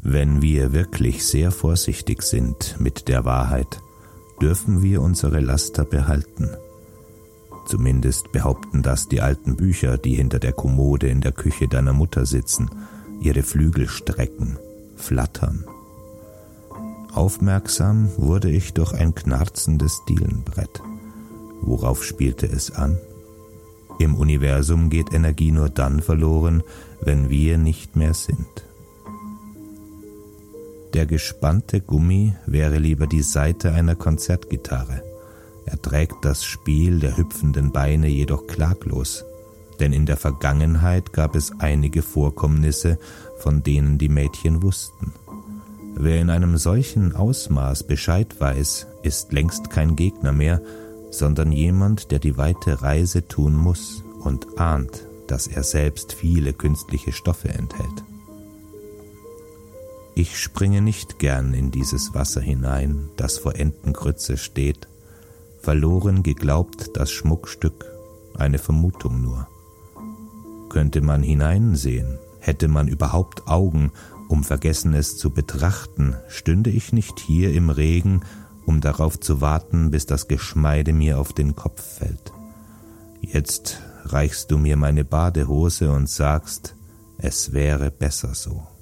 Wenn wir wirklich sehr vorsichtig sind mit der Wahrheit, dürfen wir unsere Laster behalten. Zumindest behaupten das die alten Bücher, die hinter der Kommode in der Küche deiner Mutter sitzen, ihre Flügel strecken, flattern. Aufmerksam wurde ich durch ein knarzendes Dielenbrett. Worauf spielte es an? Im Universum geht Energie nur dann verloren, wenn wir nicht mehr sind. Der gespannte Gummi wäre lieber die Saite einer Konzertgitarre. Er trägt das Spiel der hüpfenden Beine jedoch klaglos, denn in der Vergangenheit gab es einige Vorkommnisse, von denen die Mädchen wussten. Wer in einem solchen Ausmaß Bescheid weiß, ist längst kein Gegner mehr, sondern jemand, der die weite Reise tun muss und ahnt, dass er selbst viele künstliche Stoffe enthält. Ich springe nicht gern in dieses Wasser hinein, das vor Entengrütze steht, verloren geglaubt das Schmuckstück, eine Vermutung nur. Könnte man hineinsehen, hätte man überhaupt Augen, um Vergessenes zu betrachten, stünde ich nicht hier im Regen, um darauf zu warten, bis das Geschmeide mir auf den Kopf fällt. Jetzt reichst du mir meine Badehose und sagst, es wäre besser so.